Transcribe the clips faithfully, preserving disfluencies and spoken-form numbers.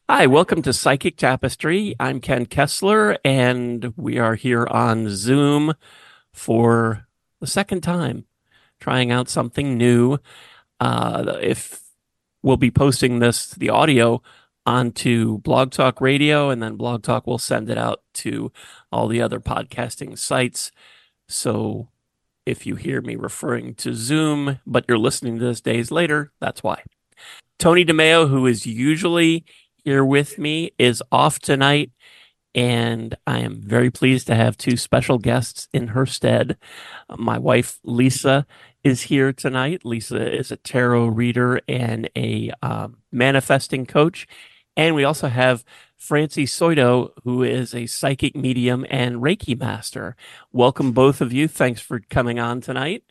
Hi, welcome to Psychic Tapestry. I'm Ken Kessler, and we are here on Zoom for the second time, trying out something new. Uh, if we'll be posting this, the audio, onto Blog Talk Radio, and then Blog Talk will send it out to all the other podcasting sites. So if you hear me referring to Zoom, but you're listening to this days later, that's why. Tony DeMeo, who is usually here with me, is off tonight, and I am very pleased to have two special guests in her stead. My wife, Lisa, is here tonight. Lisa is a tarot reader and a um, manifesting coach. And we also have Francie Soito, who is a psychic medium and Reiki master. Welcome, both of you. Thanks for coming on tonight.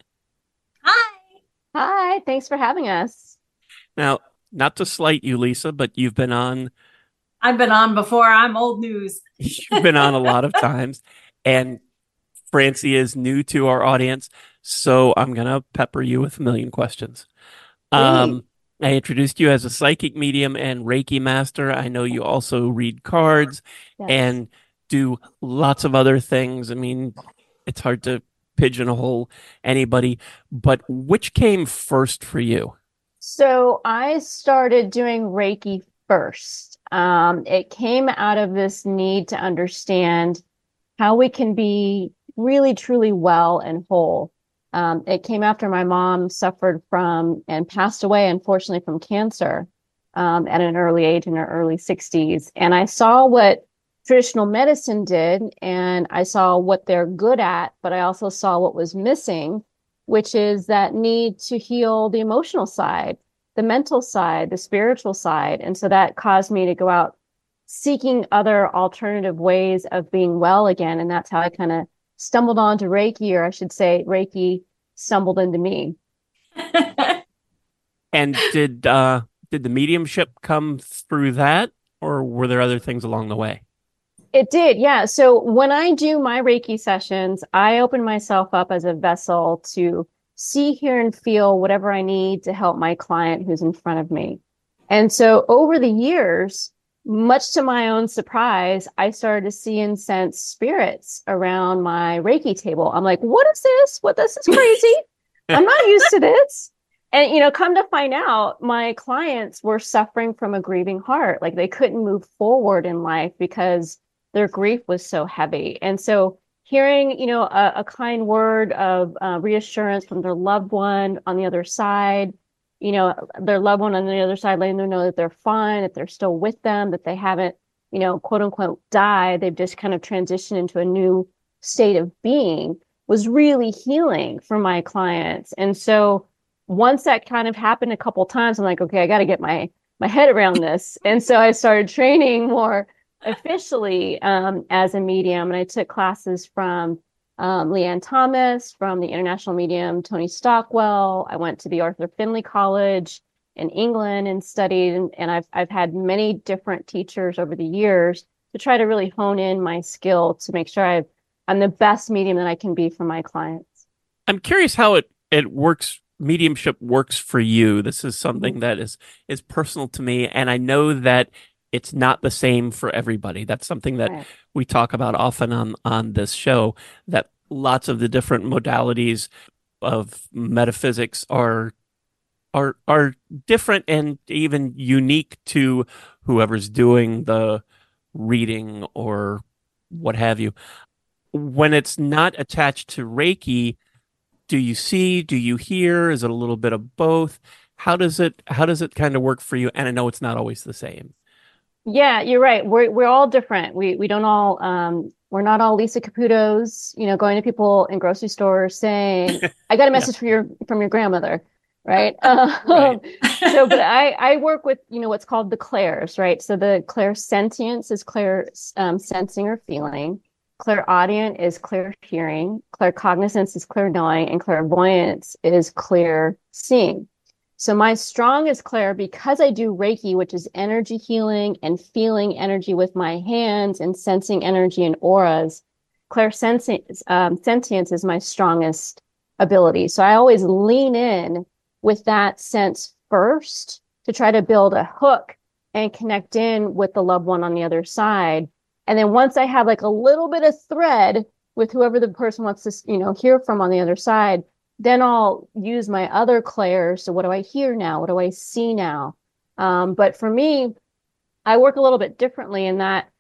Hi. Hi, thanks for having us. Now, not to slight you, Lisa, but you've been on I've been on before. I'm old news. You've been on a lot of times, and Francie is new to our audience, so I'm gonna pepper you with a million questions. Um, I introduced you as a psychic medium and Reiki master. I know you also read cards Yes. and do lots of other things. I mean, it's hard to pigeonhole anybody, but which came first for you? So I started doing Reiki first. Um, it came out of this need to understand how we can be really, truly well and whole. Um, it came after my mom suffered from and passed away, unfortunately, from cancer um, at an early age in her early sixties. And I saw what traditional medicine did, and I saw what they're good at, but I also saw what was missing, which is that need to heal the emotional side, the mental side, the spiritual side. And so that caused me to go out seeking other alternative ways of being well again. And that's how I kind of stumbled onto Reiki, or I should say, Reiki stumbled into me. And did uh, did the mediumship come through that, or were there other things along the way? It did, yeah. So when I do my Reiki sessions, I open myself up as a vessel to see, hear, and feel whatever I need to help my client who's in front of me. And so over the years, much to my own surprise, I started to see and sense spirits around my Reiki table. I'm like, what is this? What, this is crazy. I'm not used to this. And, you know, come to find out, my clients were suffering from a grieving heart. Like they couldn't move forward in life because their grief was so heavy. And so hearing, you know, a, a kind word of uh, reassurance from their loved one on the other side, you know, their loved one on the other side, letting them know that they're fine, that they're still with them, that they haven't, you know, quote unquote, died. They've just kind of transitioned into a new state of being, was really healing for my clients. And so once that kind of happened a couple of times, I'm like, okay, I got to get my my head around this. And so I started training more officially um, as a medium. And I took classes from um, Leanne Thomas, from the international medium Tony Stockwell. I went to the Arthur Findlay College in England and studied. And, and I've, I've had many different teachers over the years to try to really hone in my skill to make sure I've, I'm the best medium that I can be for my clients. I'm curious how it, it works, mediumship works for you. This is something Mm-hmm. that is is personal to me, and I know that it's not the same for everybody. That's something that Right. we talk about often on on this show, that lots of the different modalities of metaphysics are are are different and even unique to whoever's doing the reading or what have you. When it's not attached to Reiki, do you see, do you hear? Is it a little bit of both? How does it how does it kind of work for you? And I know it's not always the same. Yeah, you're right. We're we're all different. We we don't all um we're not all Lisa Caputo's, you know, going to people in grocery stores saying, I got a Yeah, message from your from your grandmother, right? Um, right. so but I I work with, you know, what's called the clairs, right? So the clairsentience is clear um, sensing or feeling. Clairaudient is clear hearing. Claircognizance is clear knowing, and clairvoyance is clear seeing. So my strongest clair, because I do Reiki, which is energy healing and feeling energy with my hands and sensing energy in auras, clairsentience um, sentience is my strongest ability. So I always lean in with that sense first to try to build a hook and connect in with the loved one on the other side. And then once I have like a little bit of thread with whoever the person wants to, you know, hear from on the other side, then I'll use my other clairs. So what do I hear now? What do I see now? Um, but for me, I work a little bit differently in that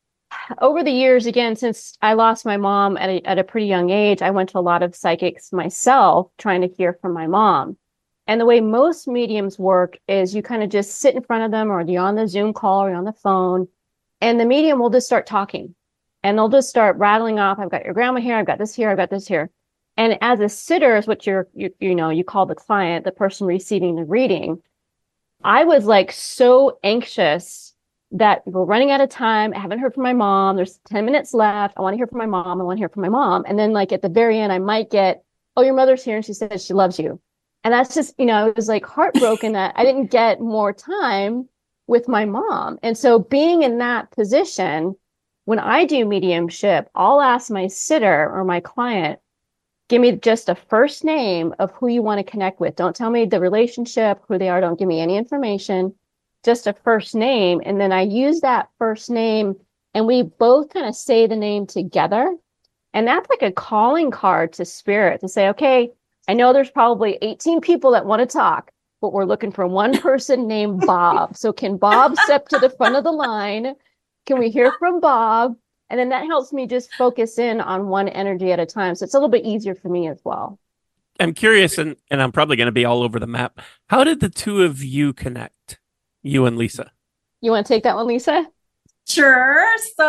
over the years, again, since I lost my mom at a, at a pretty young age, I went to a lot of psychics myself trying to hear from my mom. And the way most mediums work is you kind of just sit in front of them, or you're on the Zoom call or you're on the phone, and the medium will just start talking. And they'll just start rattling off, I've got your grandma here, I've got this here, I've got this here. And as a sitter is what you're, you, you know, you call the client, the person receiving the reading. I was like so anxious that we're running out of time. I haven't heard from my mom. There's ten minutes left. I want to hear from my mom. I want to hear from my mom. And then like at the very end, I might get, oh, your mother's here and she says she loves you. And that's just, you know, it was like heartbroken that I didn't get more time with my mom. And so being in that position, when I do mediumship, I'll ask my sitter or my client, give me just a first name of who you want to connect with. Don't tell me the relationship, who they are. Don't give me any information, just a first name. And then I use that first name and we both kind of say the name together. And that's like a calling card to spirit to say, okay, I know there's probably eighteen people that want to talk, but we're looking for one person named Bob. So can Bob step to the front of the line? Can we hear from Bob? And then that helps me just focus in on one energy at a time. So it's a little bit easier for me as well. I'm curious, and, and I'm probably going to be all over the map. How did the two of you connect, you and Lisa? You want to take that one, Lisa? Sure.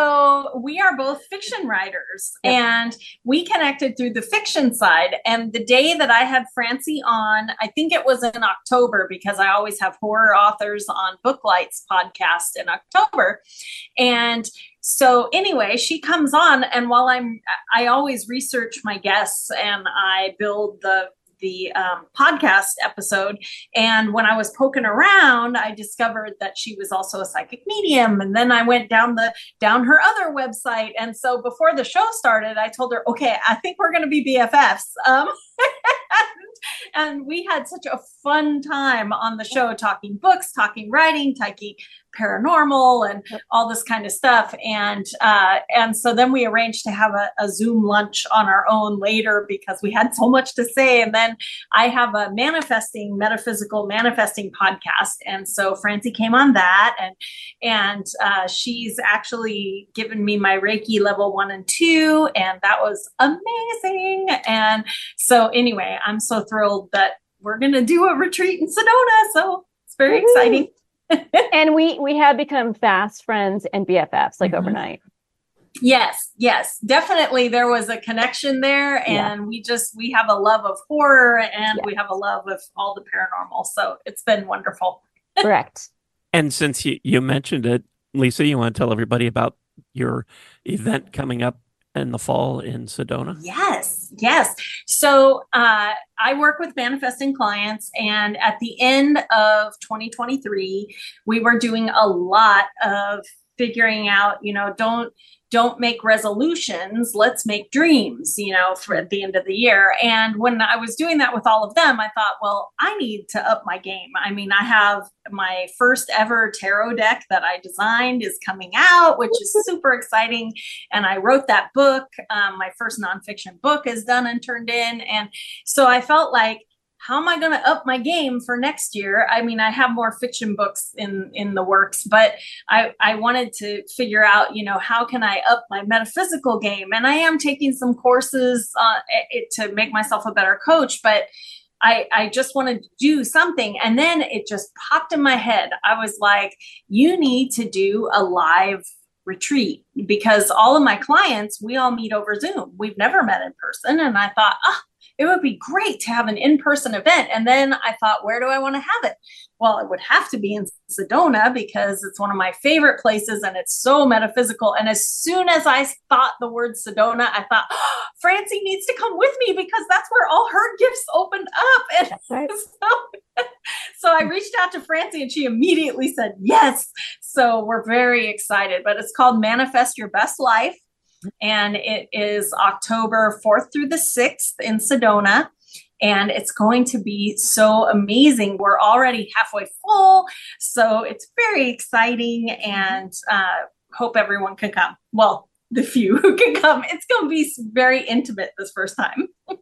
So we are both fiction writers, yep. And we connected through the fiction side. And the day that I had Francie on, I think it was in October, because I always have horror authors on Booklight's podcast in October. And so anyway, she comes on, and while I'm, I always research my guests and I build the the um, podcast episode. And when I was poking around, I discovered that she was also a psychic medium. And then I went down the, down her other website. And so before the show started, I told her, okay, I think we're going to be B F Fs. Um, and, and we had such a fun time on the show, talking books, talking writing, talking paranormal and all this kind of stuff. And, uh, and so then we arranged to have a, a Zoom lunch on our own later because we had so much to say. And then I have a manifesting, metaphysical manifesting podcast. And so Francie came on that, and, and, uh, she's actually given me my Reiki level one and two, and that was amazing. And so anyway, I'm so thrilled that we're going to do a retreat in Sedona. So it's very Woo-hoo. exciting. And we we have become fast friends and B F Fs like mm-hmm. overnight. Yes, yes, definitely. There was a connection there, and yeah. we just we have a love of horror, and yeah. we have a love of all the paranormal. So it's been wonderful. Correct. And since you, you mentioned it, Lisa, you want to tell everybody about your event coming up in the fall in Sedona? Yes, yes. So uh, I work with manifesting clients, and at the end of twenty twenty-three, we were doing a lot of figuring out, you know, don't don't make resolutions, let's make dreams, you know, for at the end of the year. And when I was doing that with all of them, I thought, well, I need to up my game. I mean, I have my first ever tarot deck that I designed is coming out, which is super exciting. And I wrote that book. Um, my first nonfiction book is done and turned in. And so I felt like, how am I going to up my game for next year? I mean, I have more fiction books in, in the works, but I, I wanted to figure out, you know, how can I up my metaphysical game? And I am taking some courses uh, it, to make myself a better coach, but I, I just wanted to do something. And then it just popped in my head. I was like, you need to do a live retreat, because all of my clients, we all meet over Zoom. We've never met in person. And I thought, oh, it would be great to have an in-person event. And then I thought, where do I want to have it? Well, it would have to be in Sedona because it's one of my favorite places and it's so metaphysical. And as soon as I thought the word Sedona, I thought, oh, Francie needs to come with me because that's where all her gifts opened up. And right. so, so I reached out to Francie and she immediately said yes. So we're very excited, but it's called Manifest Your Best Life. And it is October fourth through the sixth in Sedona. and it's going to be so amazing. We're already halfway full, so it's very exciting, and uh, hope everyone can come. Well, the few who can come. It's going to be very intimate this first time.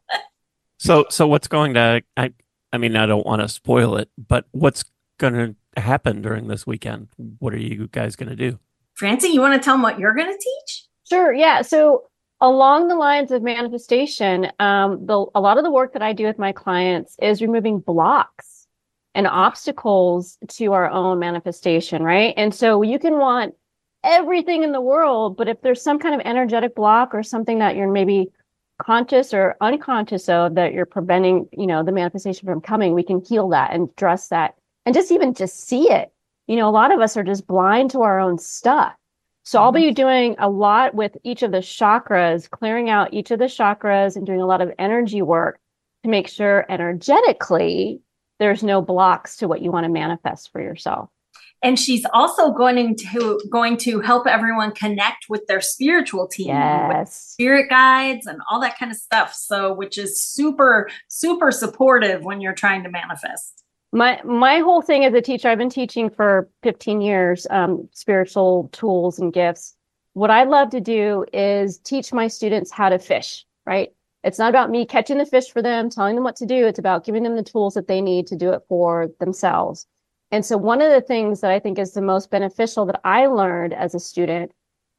So, so what's going to, I, I mean, I don't want to spoil it, but what's going to happen during this weekend? What are you guys going to do? Francie, you want to tell them what you're going to teach? Sure. Yeah. So along the lines of manifestation, um, the, a lot of the work that I do with my clients is removing blocks and obstacles to our own manifestation, right? And so you can want everything in the world, but if there's some kind of energetic block or something that you're maybe conscious or unconscious of that you're preventing, you know, the manifestation from coming, we can heal that and address that and just even just see it. You know, a lot of us are just blind to our own stuff. So mm-hmm. I'll be doing a lot with each of the chakras, clearing out each of the chakras and doing a lot of energy work to make sure energetically there's no blocks to what you want to manifest for yourself. And she's also going to going to help everyone connect with their spiritual team, yes. with spirit guides and all that kind of stuff. So, which is super, super supportive when you're trying to manifest. My my whole thing as a teacher, I've been teaching for fifteen years, um, spiritual tools and gifts. What I love to do is teach my students how to fish, right? It's not about me catching the fish for them, telling them what to do. It's about giving them the tools that they need to do it for themselves. And so one of the things that I think is the most beneficial that I learned as a student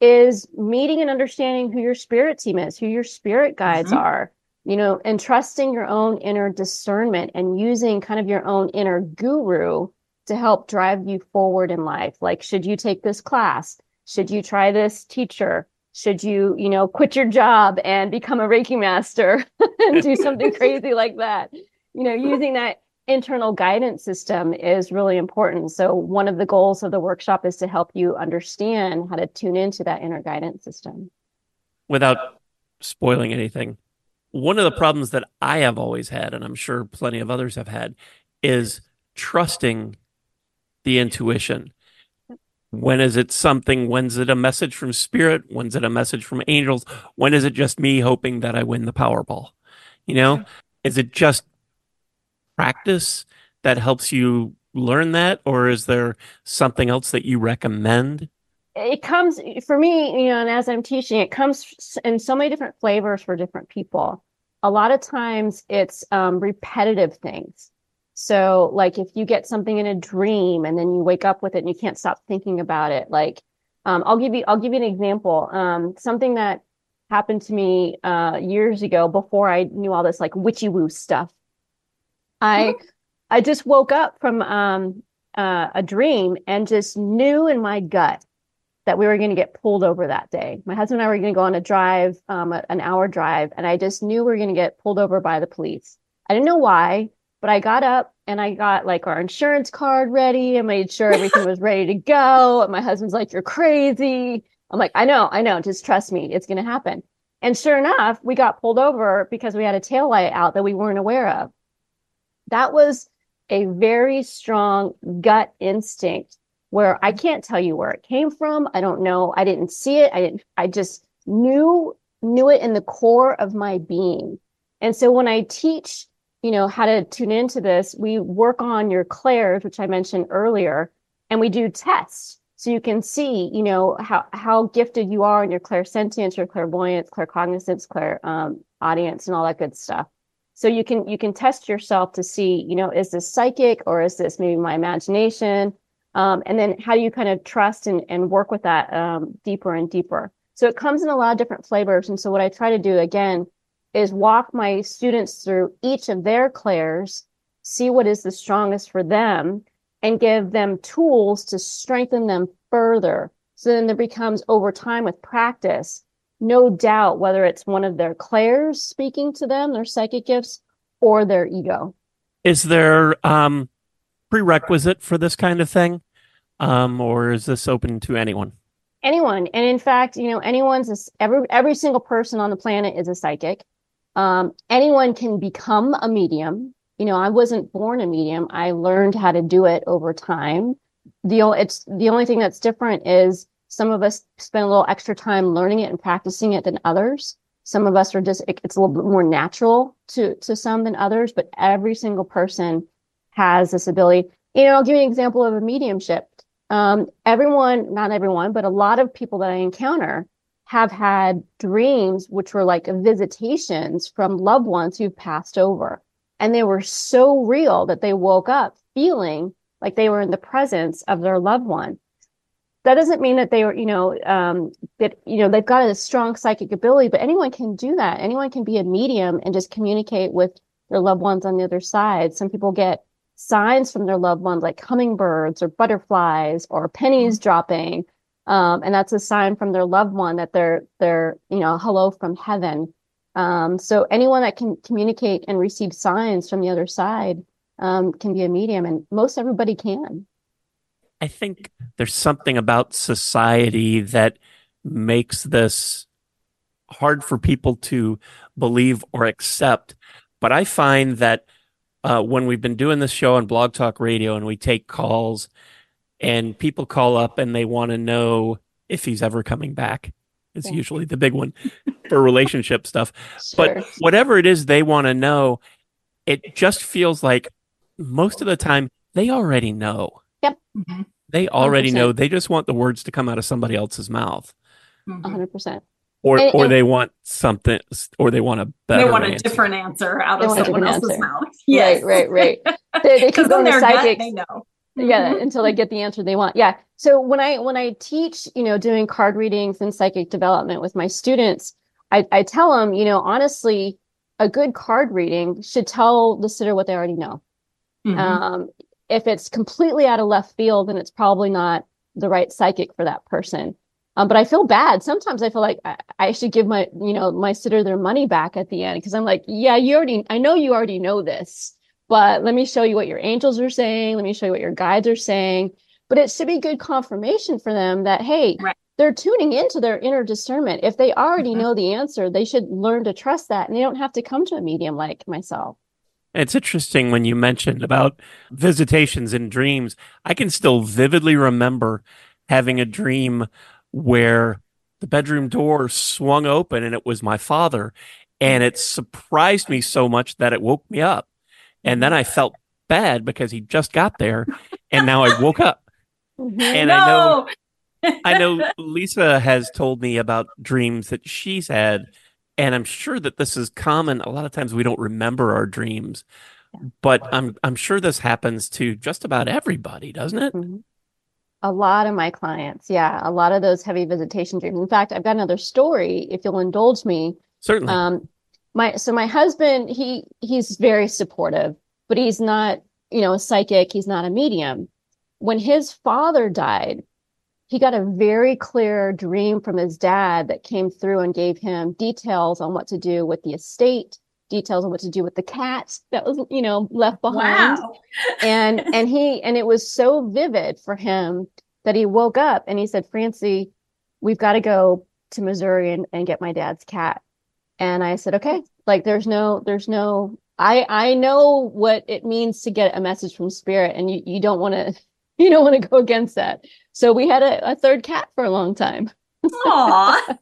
is meeting and understanding who your spirit team is, who your spirit guides mm-hmm. are, you know, and trusting your own inner discernment and using kind of your own inner guru to help drive you forward in life. Like, should you take this class? Should you try this teacher? Should you, you know, quit your job and become a Reiki master and do something crazy like that? You know, using that internal guidance system is really important. So one of the goals of the workshop is to help you understand how to tune into that inner guidance system. Without spoiling anything, one of the problems that I have always had, and I'm sure plenty of others have had, is trusting the intuition. When is it something? When's it a message from spirit? When's it a message from angels? When is it just me hoping that I win the Powerball? You know, is it just practice that helps you learn that, or is there something else that you recommend? It comes for me, you know, and as I'm teaching, it comes in so many different flavors for different people. A lot of times it's um, repetitive things. So like if you get something in a dream and then you wake up with it and you can't stop thinking about it, like um, I'll give you, I'll give you an example. Um, something that happened to me uh, years ago before I knew all this like witchy woo stuff. I I just woke up from um, uh, a dream and just knew in my gut that we were going to get pulled over that day. My husband and I were going to go on a drive, um, an hour drive, and I just knew we were going to get pulled over by the police. I didn't know why, but I got up and I got like our insurance card ready and made sure everything was ready to go. And my husband's like, "You're crazy." I'm like, "I know, I know. Just trust me. It's going to happen." And sure enough, we got pulled over because we had a taillight out that we weren't aware of. That was a very strong gut instinct where I can't tell you where it came from. I don't know. I didn't see it. I didn't, I just knew, knew it in the core of my being. And so when I teach, you know, how to tune into this, we work on your clairs, which I mentioned earlier, and we do tests. So you can see, you know, how, how gifted you are in your clairsentience, your clairvoyance, claircognizance, clair um, audience, and all that good stuff. So you can you can test yourself to see, you know, is this psychic or is this maybe my imagination? Um, and then how do you kind of trust and, and work with that um, deeper and deeper? So it comes in a lot of different flavors. And so what I try to do, again, is walk my students through each of their clairs, see what is the strongest for them, and give them tools to strengthen them further. So then there becomes, over time with practice, no doubt whether it's one of their clairs speaking to them, their psychic gifts, or their ego. Is there um, prerequisite for this kind of thing? Um, or is this open to anyone? Anyone. And in fact, you know, anyone's, a, every, every single person on the planet is a psychic. Um, anyone can become a medium. You know, I wasn't born a medium. I learned how to do it over time. The, it's, the only thing that's different is some of us spend a little extra time learning it and practicing it than others. Some of us are just, it, it's a little bit more natural to, to some than others, but every single person has this ability. You know, I'll give you an example of a mediumship. Um, everyone, not everyone, but a lot of people that I encounter have had dreams, which were like visitations from loved ones who've passed over. And they were so real that they woke up feeling like they were in the presence of their loved one. That doesn't mean that they were, you know, um, that, you know, they've got a strong psychic ability, but anyone can do that. Anyone can be a medium and just communicate with their loved ones on the other side. Some people get signs from their loved ones, like hummingbirds or butterflies or pennies mm-hmm. dropping. Um, and that's a sign from their loved one that they're, they're, you know, hello from heaven. Um, so anyone that can communicate and receive signs from the other side, um, can be a medium, and most everybody can. I think there's something about society that makes this hard for people to believe or accept. But I find that uh, when we've been doing this show on Blog Talk Radio and we take calls and people call up and they want to know if he's ever coming back, it's yeah. usually the big one for relationship stuff. Sure. But whatever it is they want to know, it just feels like most of the time they already know. Yep. Mm-hmm. They already one hundred percent know. They just want the words to come out of somebody else's mouth. one hundred percent. Or and, or and, they want something, or they want a better They want a answer. different answer out of someone else's answer. mouth. Yes. Right, right, right. They, they keep going to psychics. They know. Yeah, until they get the answer they want. Yeah. So when I when I teach, you know, doing card readings and psychic development with my students, I, I tell them, you know, honestly, a good card reading should tell the sitter what they already know. Mm-hmm. Um, if it's completely out of left field, then it's probably not the right psychic for that person. Um, but I feel bad. Sometimes I feel like I, I should give my, you know, my sitter their money back at the end, because I'm like, yeah, you already, I know you already know this, but let me show you what your angels are saying. Let me show you what your guides are saying. But it should be good confirmation for them that, hey, right. they're tuning into their inner discernment. If they already mm-hmm. know the answer, they should learn to trust that, and they don't have to come to a medium like myself. It's interesting when you mentioned about visitations and dreams. I can still vividly remember having a dream where the bedroom door swung open and it was my father. And it surprised me so much that it woke me up. And then I felt bad because he just got there and now I woke up. And no! I know I know Lisa has told me about dreams that she's had. And I'm sure that this is common. A lot of times we don't remember our dreams, but I'm I'm sure this happens to just about everybody, doesn't it? Mm-hmm. A lot of my clients, yeah, a lot of those heavy visitation dreams. In fact, I've got another story, if you'll indulge me. Certainly. Um, my so my husband, he he's very supportive, but he's not, you know, a psychic. He's not a medium. When his father died, he got a very clear dream from his dad that came through and gave him details on what to do with the estate, details on what to do with the cat that was, you know, left behind. Wow. and, and he, and it was so vivid for him that he woke up and he said, Francie, we've got to go to Missouri and, and get my dad's cat. And I said, okay, like there's no, there's no, I, I know what it means to get a message from spirit, and you, you don't want to, you don't want to go against that. So we had a, a third cat for a long time. Aww.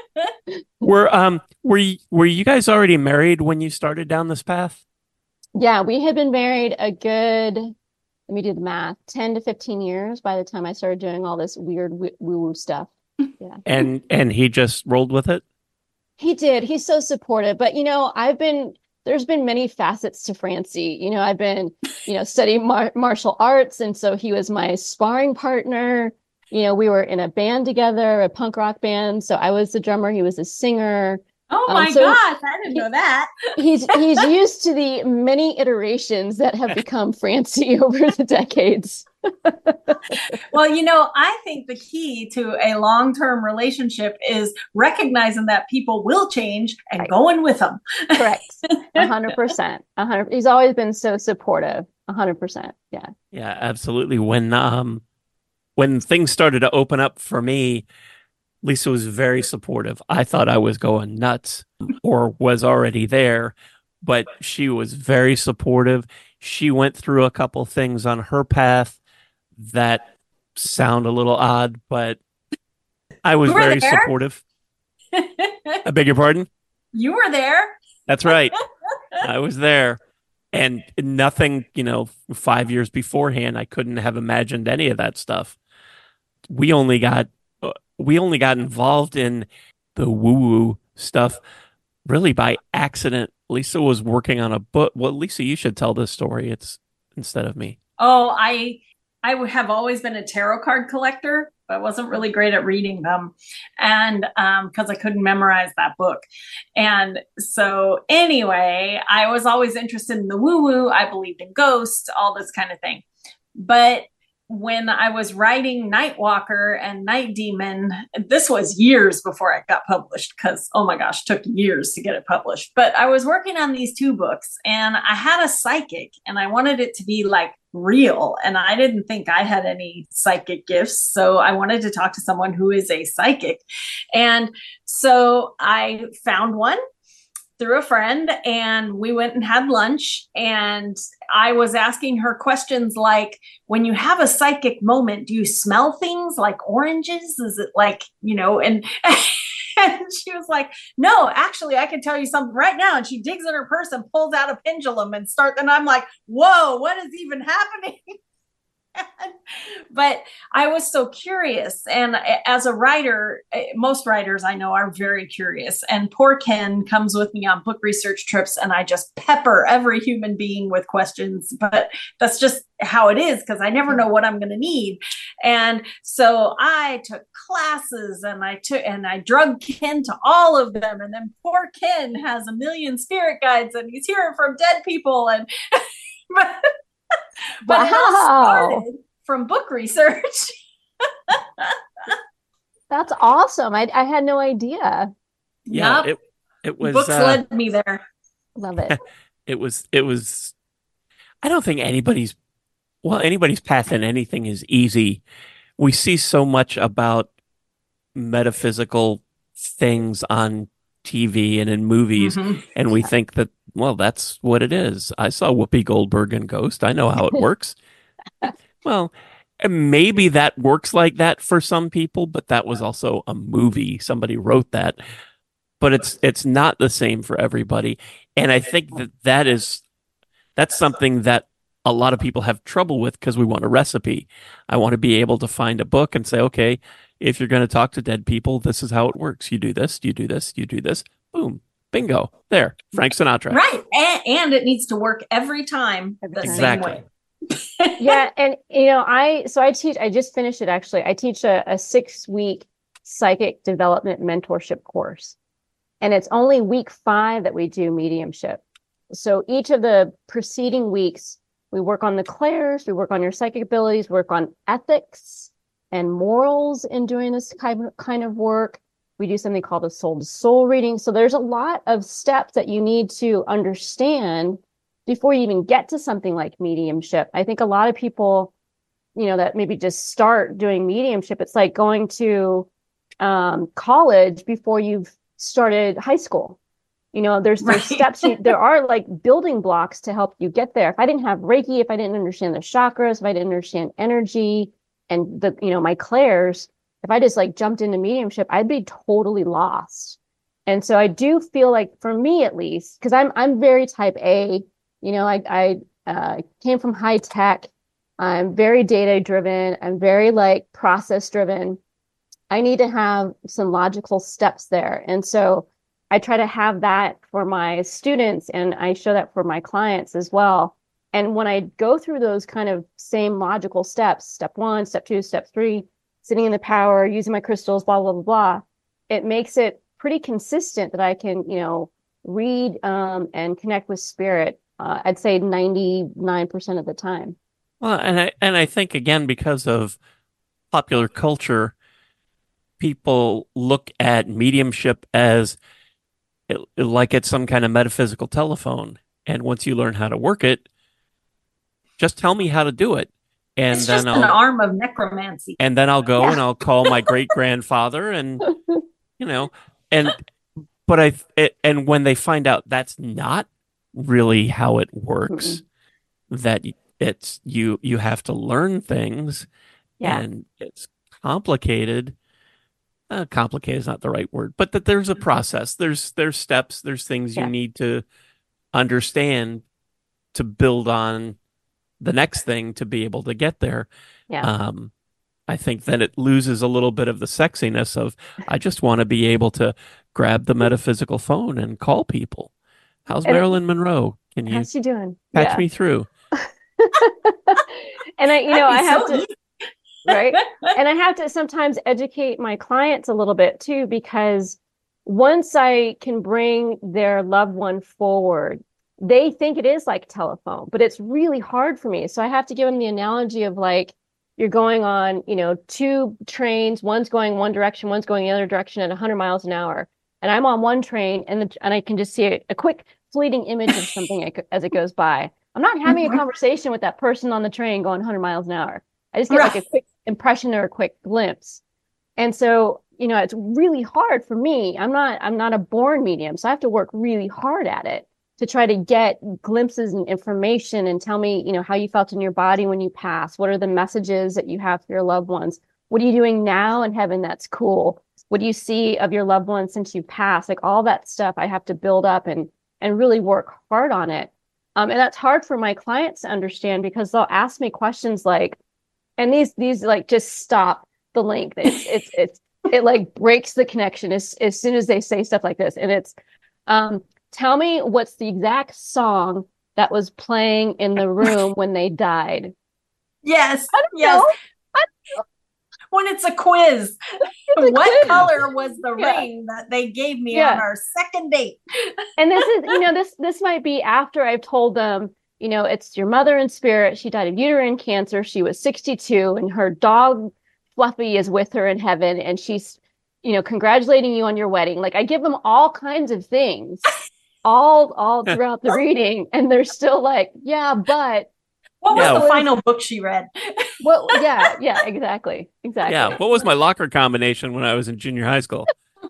were um were you, were you guys already married when you started down this path? Yeah, we had been married a good, let me do the math, ten to fifteen years by the time I started doing all this weird woo woo stuff. Yeah. And and he just rolled with it? He did. He's so supportive. But you know, I've been there's been many facets to Francie. You know, I've been, you know, studying mar martial arts. And so he was my sparring partner. You know, we were in a band together, a punk rock band. So I was the drummer. He was a singer. Oh my um, so gosh, I didn't he, know that. he's he's used to the many iterations that have become Francie over the decades. Well, you know, I think the key to a long-term relationship is recognizing that people will change and right. going with them. Correct. A hundred percent. A hundred. He's always been so supportive. A hundred percent. Yeah. Yeah, absolutely. When um when things started to open up for me, Lisa was very supportive. I thought I was going nuts or was already there, but she was very supportive. She went through a couple things on her path that sound a little odd, but I was very there? supportive. I beg your pardon? You were there. That's right. I was there. And nothing, you know, five years beforehand, I couldn't have imagined any of that stuff. We only got uh, we only got involved in the woo-woo stuff really by accident. Lisa was working on a book. Well, Lisa, you should tell this story. It's instead of me. Oh, I I have always been a tarot card collector, but I wasn't really great at reading them, and um, because I couldn't memorize that book. And so anyway, I was always interested in the woo-woo. I believed in ghosts, all this kind of thing. But when I was writing Nightwalker and Night Demon, this was years before it got published because, oh my gosh, took years to get it published. But I was working on these two books and I had a psychic and I wanted it to be like real. And I didn't think I had any psychic gifts. So I wanted to talk to someone who is a psychic. And so I found one through a friend and we went and had lunch, and I was asking her questions like, when you have a psychic moment, do you smell things like oranges? Is it like, you know, and and she was like, no, actually I can tell you something right now. And she digs in her purse and pulls out a pendulum and starts, and I'm like, whoa, what is even happening? But I was so curious. And as a writer, most writers I know are very curious. And poor Ken comes with me on book research trips, and I just pepper every human being with questions. But that's just how it is, because I never know what I'm going to need. And so I took classes and I took and I drug Ken to all of them. And then poor Ken has a million spirit guides and he's hearing from dead people. And but But wow. It all started from book research. That's awesome. I, I had no idea. Yeah, yep. it it was books uh, led me there. Love it. It was it was. I don't think anybody's well anybody's path in anything is easy. We see so much about metaphysical things on T V and in movies, mm-hmm. and we think that, well, that's what it is. I saw Whoopi Goldberg in Ghost. I know how it works. Well, maybe that works like that for some people, but that was also a movie. Somebody wrote that, but it's it's not the same for everybody. And I think that that is that's something that a lot of people have trouble with, because we want a recipe. I want to be able to find a book and say, okay, if you're going to talk to dead people, this is how it works. You do this, you do this, you do this. Boom. Bingo. There. Frank Sinatra. Right. And, and it needs to work every time the exactly. same way. Yeah. And, you know, I, so I teach, I just finished it actually. I teach a, a six week psychic development mentorship course. And it's only week five that we do mediumship. So each of the preceding weeks, we work on the clairs, we work on your psychic abilities, work on ethics and morals in doing this kind of, kind of work. We do something called a soul to soul reading. So there's a lot of steps that you need to understand before you even get to something like mediumship. I think a lot of people, you know, that maybe just start doing mediumship, it's like going to um, college before you've started high school. You know, there's there's right. steps, you, there are like building blocks to help you get there. If I didn't have Reiki, if I didn't understand the chakras, if I didn't understand energy and the, you know, my clairs, if I just like jumped into mediumship, I'd be totally lost. And so I do feel like, for me at least, because I'm I'm very type A, you know, I I uh, came from high tech. I'm very data driven. I'm very like process driven. I need to have some logical steps there. And so I try to have that for my students, and I show that for my clients as well. And when I go through those kind of same logical steps, step one, step two, step three, sitting in the power, using my crystals, blah, blah, blah, blah, it makes it pretty consistent that I can, you know, read um, and connect with spirit, uh, I'd say ninety-nine percent of the time. Well, and I, and I think, again, because of popular culture, people look at mediumship as it, like it's some kind of metaphysical telephone. And once you learn how to work it, just tell me how to do it. And it's then just I'll, an arm of necromancy. And then I'll go yeah. and I'll call my great grandfather, and you know, and but I it, and when they find out that's not really how it works, mm-hmm. that it's you you have to learn things, yeah. and it's complicated. uh, complicated is not the right word, but that there's a process. There's there's steps. There's things you Yeah. need to understand to build on the next thing to be able to get there. Yeah. Um, I think then it loses a little bit of the sexiness of I just want to be able to grab the metaphysical phone and call people. How's And Marilyn Monroe? Can you how's she doing? patch Yeah. me through? And I, you know, I That'd be have so to, easy. right? And I have to sometimes educate my clients a little bit too, because once I can bring their loved one forward, they think it is like telephone, but it's really hard for me. So I have to give them the analogy of like, you're going on, you know, two trains, one's going one direction, one's going the other direction at one hundred miles an hour. And I'm on one train and the, and I can just see a, a quick fleeting image of something as it goes by. I'm not having a conversation with that person on the train going one hundred miles an hour. I just get Right. like a quick impression or a quick glimpse. And so, you know, it's really hard for me. I'm not, I'm not a born medium. So I have to work really hard at it to try to get glimpses and information and tell me, you know, how you felt in your body when you pass. What are the messages that you have for your loved ones? What are you doing now in heaven that's cool? What do you see of your loved ones since you passed? Like all that stuff I have to build up and and really work hard on it. Um, and that's hard for my clients to understand because they'll ask me questions like, and these these like just stop the link. It's it's it's it like breaks the connection as as soon as they say stuff like this. And it's um, tell me what's the exact song that was playing in the room when they died. Yes. I don't Yes. know. I, When it's a quiz, a what quiz. color was the Yeah. ring that they gave me Yeah. on our second date? And this is, you know, this this might be after I've told them, you know, it's your mother in spirit. She died of uterine cancer. She was sixty-two, and her dog Fluffy is with her in heaven, and she's, you know, congratulating you on your wedding. Like I give them all kinds of things, all all throughout the reading, and they're still like, yeah, but What was Yeah. the final book she read? well, yeah, yeah, exactly, exactly. Yeah. What was my locker combination when I was in junior high school?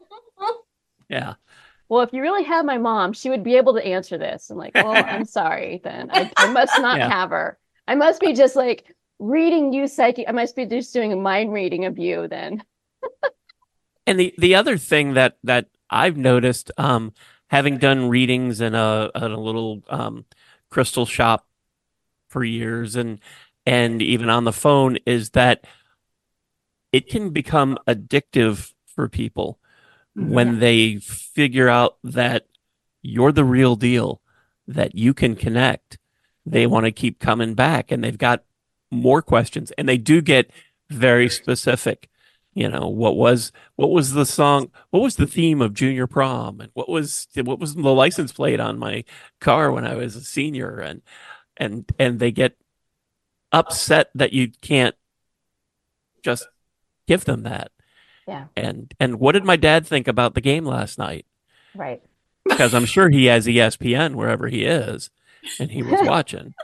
Yeah. Well, if you really had my mom, she would be able to answer this. I'm like, well, I'm sorry, then I, I must not Yeah. have her. I must be just like reading you psychic. I must be just doing a mind reading of you then. And the, the other thing that, that I've noticed, um, having done readings in a, in a little um, crystal shop for years and and even on the phone is that it can become addictive for people when they figure out that you're the real deal, that you can connect. They want to keep coming back and they've got more questions and they do get very specific. You know, what was what was the song? What was the theme of junior prom? And what was what was the license plate on my car when I was a senior? And and and they get upset that you can't just give them that. Yeah. And and what did my dad think about the game last night? Right. Because I'm sure he has E S P N wherever he is, and he was watching.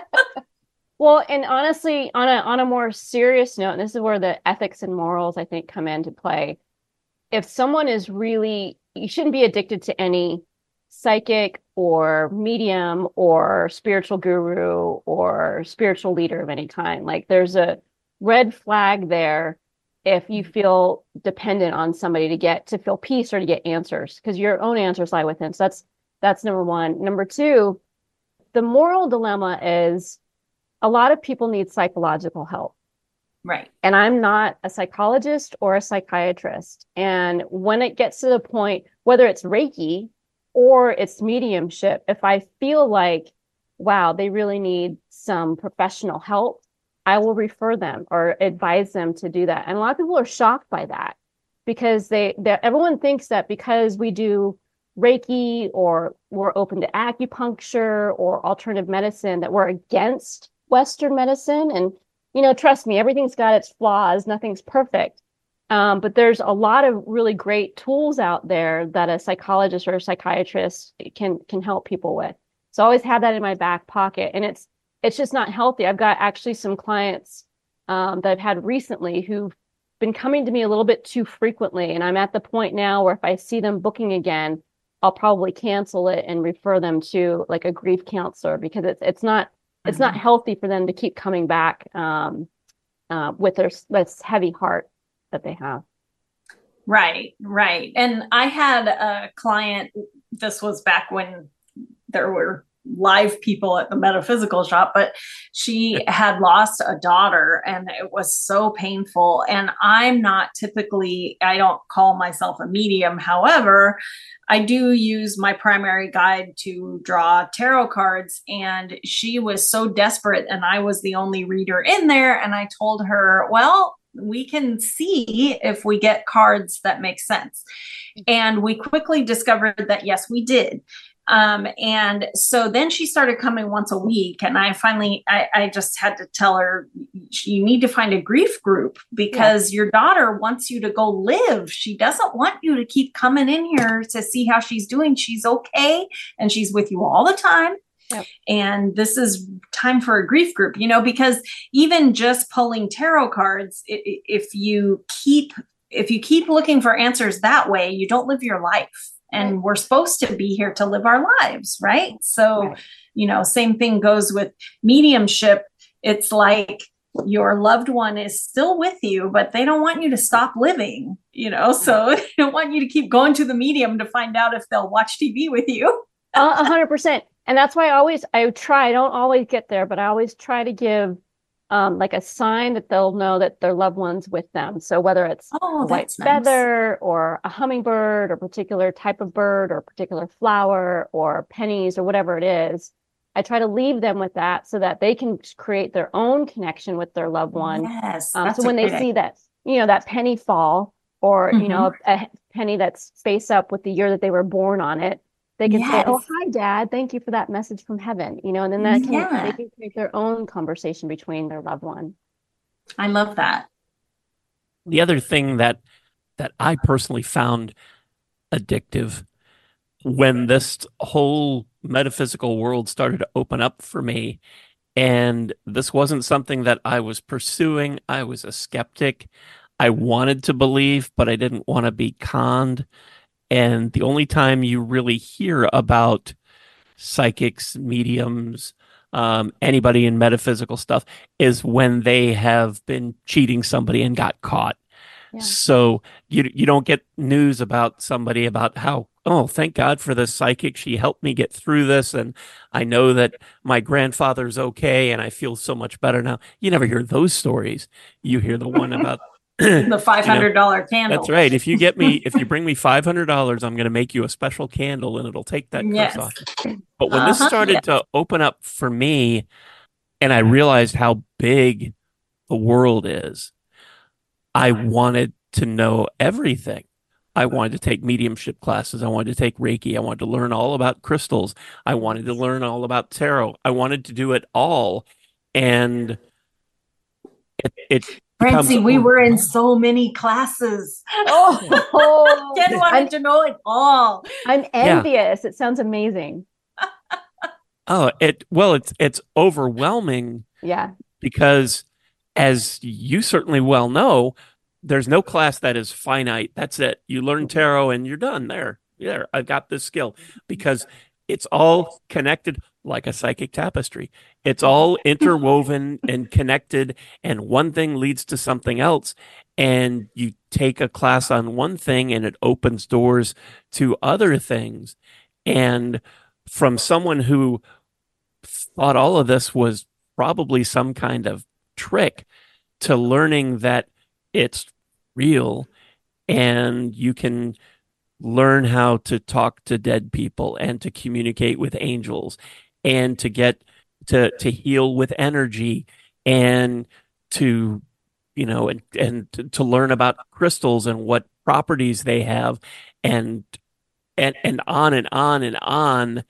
Well, and honestly, on a on a more serious note, and this is where the ethics and morals I think come into play. If someone is really, you shouldn't be addicted to any psychic or medium or spiritual guru or spiritual leader of any kind. Like there's a red flag there if you feel dependent on somebody to get to feel peace or to get answers, because your own answers lie within. So that's that's number one. Number two, the moral dilemma is a lot of people need psychological help. Right. And I'm not a psychologist or a psychiatrist. And when it gets to the point, whether it's Reiki or it's mediumship, if I feel like, wow, they really need some professional help, I will refer them or advise them to do that. And a lot of people are shocked by that because they, everyone thinks that because we do Reiki or we're open to acupuncture or alternative medicine, that we're against Western medicine. And, you know, trust me, everything's got its flaws. Nothing's perfect. Um, but there's a lot of really great tools out there that a psychologist or a psychiatrist can can help people with. So I always have that in my back pocket. And it's it's just not healthy. I've got actually some clients um, that I've had recently who've been coming to me a little bit too frequently. And I'm at the point now where if I see them booking again, I'll probably cancel it and refer them to like a grief counselor, because it's it's not it's not healthy for them to keep coming back um, uh, with their this heavy heart that they have. Right, right. And I had a client, this was back when there were live people at the metaphysical shop, but she had lost a daughter and it was so painful. And I'm not typically, I don't call myself a medium. However, I do use my primary guide to draw tarot cards. And she was so desperate, and I was the only reader in there. And I told her, well, we can see if we get cards that make sense. And we quickly discovered that, yes, we did. Um, and so then she started coming once a week. And I finally, I, I just had to tell her, you need to find a grief group, because yeah. your daughter wants you to go live. She doesn't want you to keep coming in here to see how she's doing. She's okay. And she's with you all the time. Yep. And this is time for a grief group, you know, because even just pulling tarot cards, if you keep, if you keep looking for answers that way, you don't live your life. And right. we're supposed to be here to live our lives, right? So, right. you know, same thing goes with mediumship. It's like your loved one is still with you, but they don't want you to stop living, you know, so they don't want you to keep going to the medium to find out if they'll watch T V with you. A hundred percent. And that's why I always, I try, I don't always get there, but I always try to give um, like a sign that they'll know that their loved one's with them. So whether it's oh, a white feather nice. or a hummingbird or a particular type of bird or a particular flower or pennies or whatever it is, I try to leave them with that so that they can create their own connection with their loved one. Yes. Um, so when they see that, you know, that penny fall or, mm-hmm. you know, a, a penny that's face up with the year that they were born on it, they can yes. say, oh, hi, Dad. Thank you for that message from heaven. You know, and then that can, yeah. they can create their own conversation between their loved one. I love that. The other thing that that I personally found addictive when this whole metaphysical world started to open up for me, and this wasn't something that I was pursuing. I was a skeptic. I wanted to believe, but I didn't want to be conned. And the only time you really hear about psychics, mediums, um, anybody in metaphysical stuff is when they have been cheating somebody and got caught. Yeah. So you you don't get news about somebody about how, oh, thank God for this psychic. She helped me get through this. And I know that my grandfather's okay. And I feel so much better now. You never hear those stories. You hear the one about the five hundred dollars you know, candle. That's right. If you get me, if you bring me five hundred dollars, I'm going to make you a special candle and it'll take that curse yes. off. But when uh-huh, this started yeah. to open up for me and I realized how big the world is, I wanted to know everything. I wanted to take mediumship classes. I wanted to take Reiki. I wanted to learn all about crystals. I wanted to learn all about tarot. I wanted to do it all. And it, it Francie, we were in so many classes. Oh, Jen wanted I'm, to know it all. I'm envious. Yeah. It sounds amazing. Oh, it well, it's it's overwhelming. Yeah. Because as you certainly well know, there's no class that is finite. That's it. You learn tarot and you're done there. There, I've got this skill because it's all connected like a psychic tapestry. It's all interwoven and connected, and one thing leads to something else. And you take a class on one thing and it opens doors to other things. And from someone who thought all of this was probably some kind of trick to learning that it's real and you can learn how to talk to dead people and to communicate with angels and to get to to heal with energy and to you know and and to, to learn about crystals and what properties they have and and and on and on and on.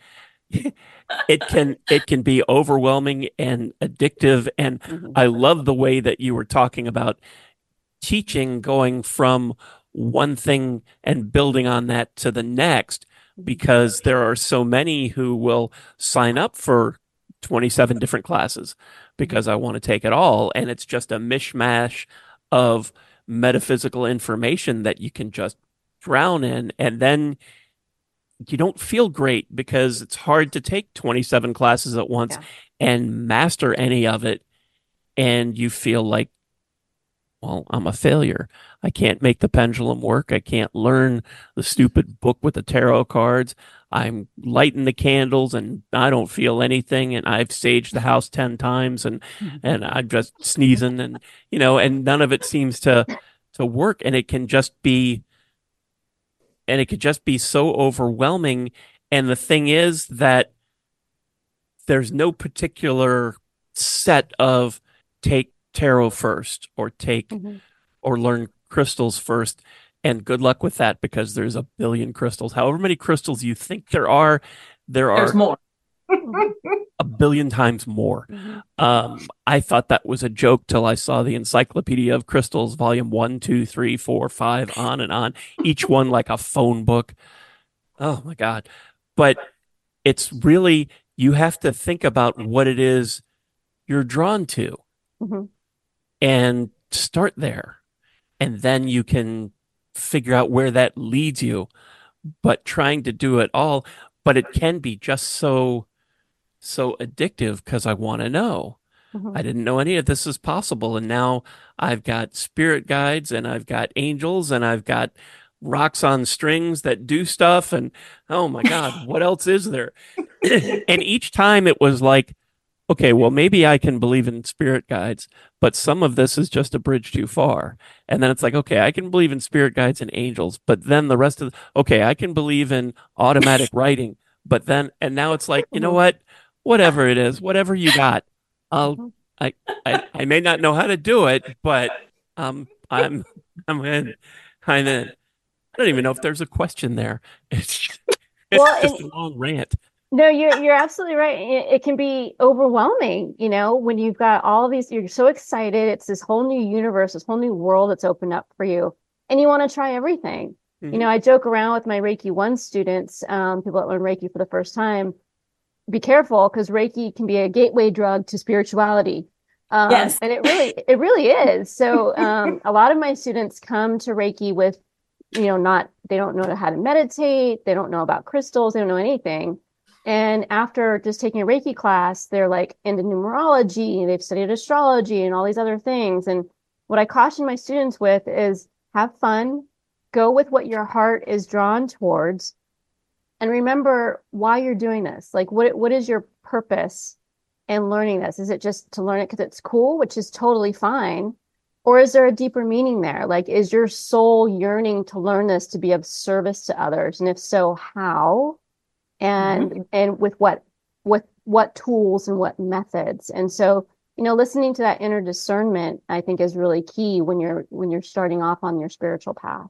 it can it can be overwhelming and addictive. And mm-hmm. I love the way that you were talking about teaching, going from one thing and building on that to the next, because there are so many who will sign up for twenty-seven different classes because I want to take it all. And it's just a mishmash of metaphysical information that you can just drown in. And then you don't feel great because it's hard to take twenty-seven classes at once yeah. and master any of it. And you feel like well, I'm a failure. I can't make the pendulum work. I can't learn the stupid book with the tarot cards. I'm lighting the candles and I don't feel anything. And I've saged the house ten times and, and I'm just sneezing and, you know, and none of it seems to, to work. And it can just be, and it could just be so overwhelming. And the thing is that there's no particular set of take tarot first or take mm-hmm. or learn crystals first, and good luck with that, because there's a billion crystals. However many crystals you think there are, there are there's more. a billion times more. Mm-hmm. um I thought that was a joke till I saw the Encyclopedia of Crystals, volume one, two, three, four, five, on and on, each one like a phone book. Oh my God. But it's really, you have to think about what it is you're drawn to. Mm-hmm. And start there, and then you can figure out where that leads you. But trying to do it all, but it can be just so, so addictive, because I want to know. Mm-hmm. I didn't know any of this is possible, and now I've got spirit guides, and I've got angels, and I've got rocks on strings that do stuff, and oh my God, what else is there? And each time it was like, okay, well, maybe I can believe in spirit guides, but some of this is just a bridge too far. And then it's like, okay, I can believe in spirit guides and angels, but then the rest of, the, okay, I can believe in automatic writing, but then, and now it's like, you know what, whatever it is, whatever you got, I'll, I, I, I may not know how to do it, but um, I'm, I'm in, I'm in. I don't even know if there's a question there. It's just, it's well, just a long rant. No, you're you're absolutely right. It, it can be overwhelming, you know, when you've got all these, you're so excited. It's this whole new universe, this whole new world that's opened up for you, and you want to try everything. Mm-hmm. You know, I joke around with my Reiki one students, um, people that learn Reiki for the first time. Be careful, because Reiki can be a gateway drug to spirituality. Um, yes, and it really, it really is. So, um, a lot of my students come to Reiki with, you know, not they don't know how to meditate, they don't know about crystals, they don't know anything. And after just taking a Reiki class, they're like into numerology, they've studied astrology and all these other things. And what I caution my students with is have fun, go with what your heart is drawn towards, and remember why you're doing this. Like, what what is your purpose in learning this? Is it just to learn it because it's cool, which is totally fine? Or is there a deeper meaning there? Like, is your soul yearning to learn this to be of service to others? And if so, how? And mm-hmm. and with what with what tools and what methods. And so, you know, listening to that inner discernment, I think, is really key when you're when you're starting off on your spiritual path.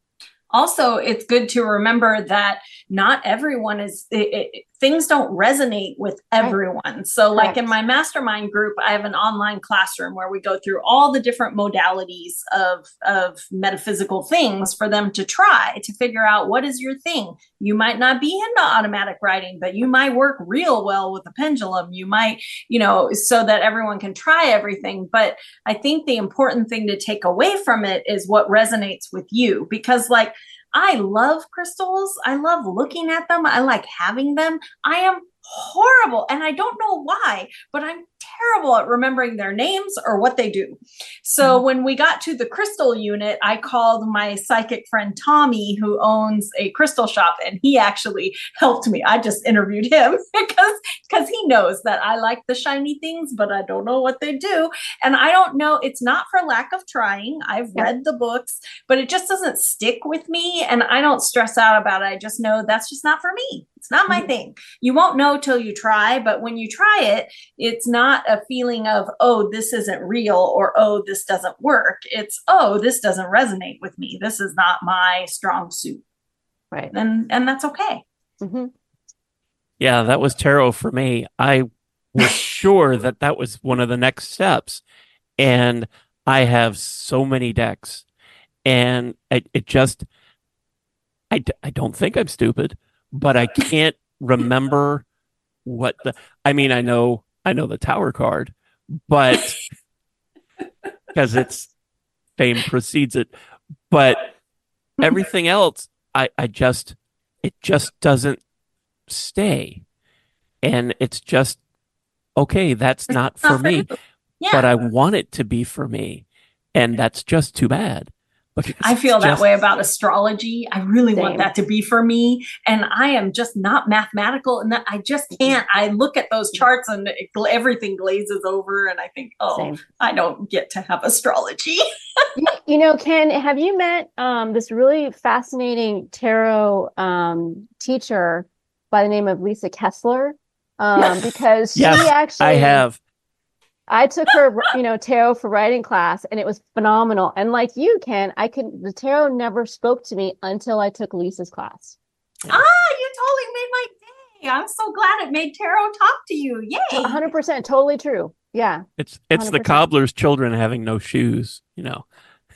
Also, it's good to remember that not everyone is, it, it, things don't resonate with everyone. Right. So like Correct. In my mastermind group, I have an online classroom where we go through all the different modalities of, of metaphysical things for them to try to figure out what is your thing. You might not be into automatic writing, but you might work real well with a pendulum. You might, you know, so that everyone can try everything. But I think the important thing to take away from it is what resonates with you, because like, I love crystals. I love looking at them. I like having them. I am horrible, and I don't know why, but I'm terrible at remembering their names or what they do. So mm-hmm. when we got to the crystal unit, I called my psychic friend Tommy, who owns a crystal shop, and he actually helped me. I just interviewed him because because he knows that I like the shiny things, but I don't know what they do. And I don't know, it's not for lack of trying. I've yeah. read the books, but it just doesn't stick with me, and I don't stress out about it. I just know that's just not for me. It's not my mm-hmm. thing. You won't know till you try, but when you try it, it's not a feeling of, oh, this isn't real, or, oh, this doesn't work. It's, oh, this doesn't resonate with me. This is not my strong suit. Right. And, and that's okay. Mm-hmm. Yeah, that was tarot for me. I was sure that that was one of the next steps. And I have so many decks, and it, it just, I, d- I don't think I'm stupid, but I can't remember what the, I mean, I know, I know the Tower card, but because it's fame precedes it, but everything else, I, I just, it just doesn't stay. And it's just, okay, that's not for me, yeah. but I want it to be for me. And that's just too bad. I feel that just... way about astrology. I really Same. want that to be for me. And I am just not mathematical. And I just can't. I look at those charts and it, everything glazes over. And I think, oh, Same. I don't get to have astrology. You know, Ken, have you met um, this really fascinating tarot um, teacher by the name of Lisa Kessler? Um, because yes, she actually... I have. I took her, you know, tarot for writing class, and it was phenomenal. And like you, Ken, I could the tarot never spoke to me until I took Lisa's class. Ah, you totally made my day. I'm so glad it made tarot talk to you. Yay! one hundred percent, totally true. Yeah, it's it's one hundred percent. The cobbler's children having no shoes. You know,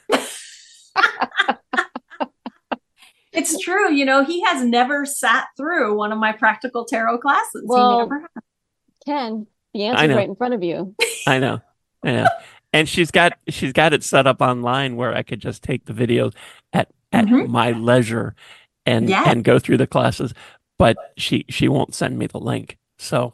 it's true. You know, he has never sat through one of my practical tarot classes. Well, he never has. Ken. The answer's right in front of you. I know. I know. And she's got she's got it set up online where I could just take the videos at, at mm-hmm. my leisure and yeah. and go through the classes. But she she won't send me the link. So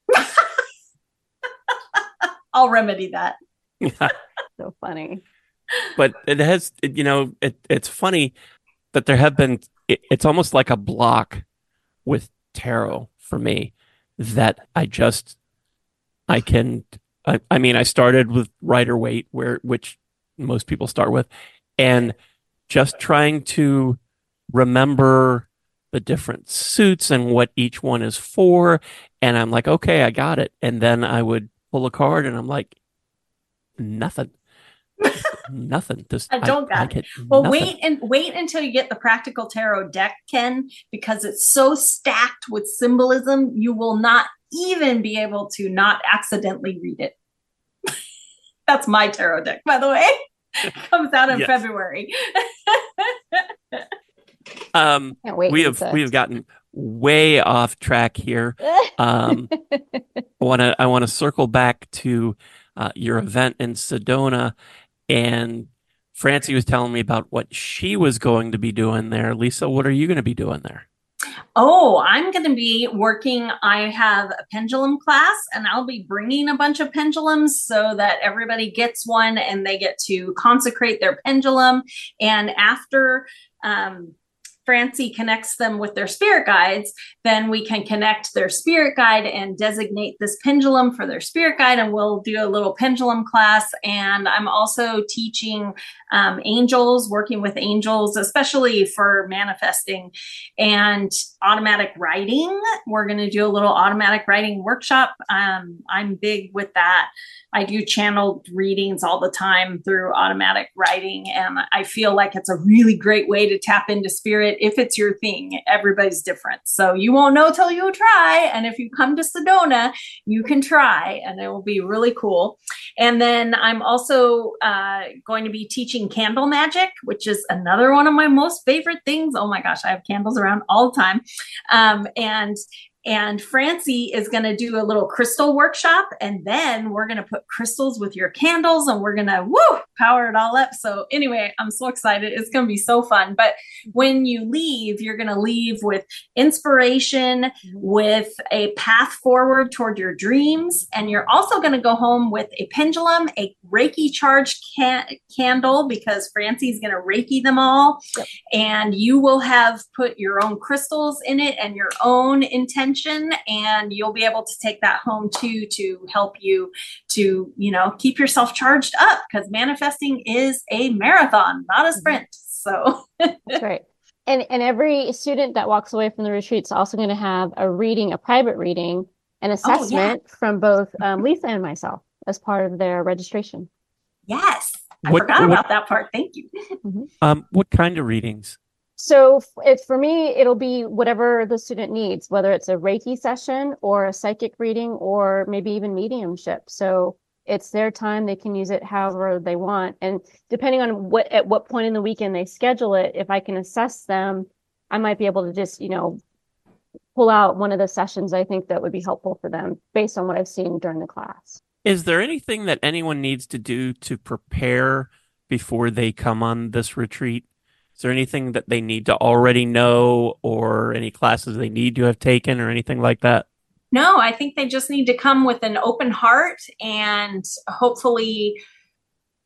I'll remedy that. Yeah. So funny. But it has you know, it it's funny that there have been it, it's almost like a block with tarot for me that I just I can, I, I mean, I started with Rider-Waite, where which most people start with, and just trying to remember the different suits and what each one is for. And I'm like, okay, I got it. And then I would pull a card and I'm like, nothing. Nothing. Just, I don't I, got I it. Well, nothing. wait and wait until you get the practical tarot deck, Ken, because it's so stacked with symbolism, you will not even be able to not accidentally read it. That's my tarot deck, by the way. It comes out in yes. February. um, we have we have gotten way off track here. Um, I want to I want to circle back to uh, your event in Sedona, and Francie was telling me about what she was going to be doing there. Lisa, what are you going to be doing there? Oh, I'm going to be working. I have a pendulum class and I'll be bringing a bunch of pendulums so that everybody gets one and they get to consecrate their pendulum. And after um, Francie connects them with their spirit guides, then we can connect their spirit guide and designate this pendulum for their spirit guide. And we'll do a little pendulum class. And I'm also teaching um, angels, working with angels, especially for manifesting and automatic writing. We're going to do a little automatic writing workshop. Um, I'm big with that. I do channeled readings all the time through automatic writing. And I feel like it's a really great way to tap into spirit if it's your thing. Everybody's different. So you won't know till you try. And if you come to Sedona, you can try and it will be really cool. And then I'm also uh, going to be teaching candle magic, which is another one of my most favorite things. Oh my gosh, I have candles around all the time. Um, and And Francie is going to do a little crystal workshop. And then we're going to put crystals with your candles and we're going to woo, power it all up. So anyway, I'm so excited. It's going to be so fun. But when you leave, you're going to leave with inspiration, with a path forward toward your dreams. And you're also going to go home with a pendulum, a Reiki charged can- candle, because Francie's going to Reiki them all. Yep. And you will have put your own crystals in it and your own intention. And you'll be able to take that home too to help you to, you know, keep yourself charged up, because manifesting is a marathon, not a sprint. So that's right. And and every student that walks away from the retreat is also going to have a reading, a private reading, an assessment oh, yeah. from both um, Lisa and myself as part of their registration. Yes. I what, forgot what, about that part. Thank you. Mm-hmm. Um, what kind of readings? So it's for me, it'll be whatever the student needs, whether it's a Reiki session or a psychic reading or maybe even mediumship. So it's their time. They can use it however they want. And depending on what at what point in the weekend they schedule it, if I can assess them, I might be able to just, you know, pull out one of the sessions I think that would be helpful for them based on what I've seen during the class. Is there anything that anyone needs to do to prepare before they come on this retreat? Is there anything that they need to already know, or any classes they need to have taken, or anything like that? No, I think they just need to come with an open heart and hopefully